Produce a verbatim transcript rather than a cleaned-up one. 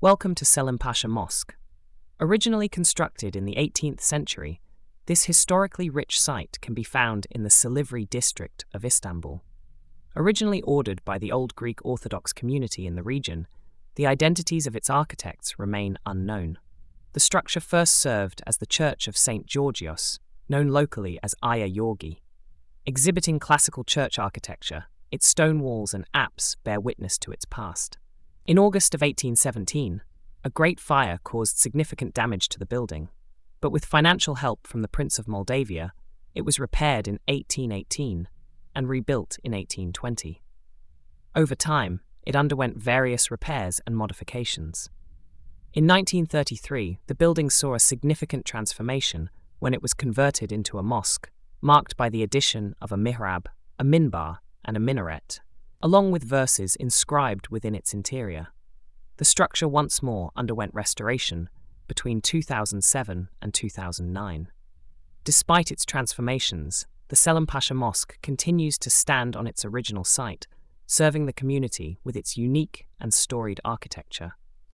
Welcome to Selim Pasha Mosque. Originally constructed in the eighteenth century, this historically rich site can be found in the Silivri district of Istanbul. Originally ordered by the Old Greek Orthodox community in the region, the identities of its architects remain unknown. The structure first served as the Church of Saint Georgios, known locally as Aya Yorgi. Exhibiting classical church architecture, its stone walls and apse bear witness to its past. In August of eighteen seventeen, a great fire caused significant damage to the building, but with financial help from the Prince of Moldavia, it was repaired in eighteen eighteen and rebuilt in eighteen twenty. Over time, it underwent various repairs and modifications. In nineteen thirty-three, the building saw a significant transformation when it was converted into a mosque, marked by the addition of a mihrab, a minbar, and a minaret, along with verses inscribed within its interior. The structure once more underwent restoration between two thousand seven and two thousand nine. Despite its transformations, the Selim Pasha Mosque continues to stand on its original site, serving the community with its unique and storied architecture.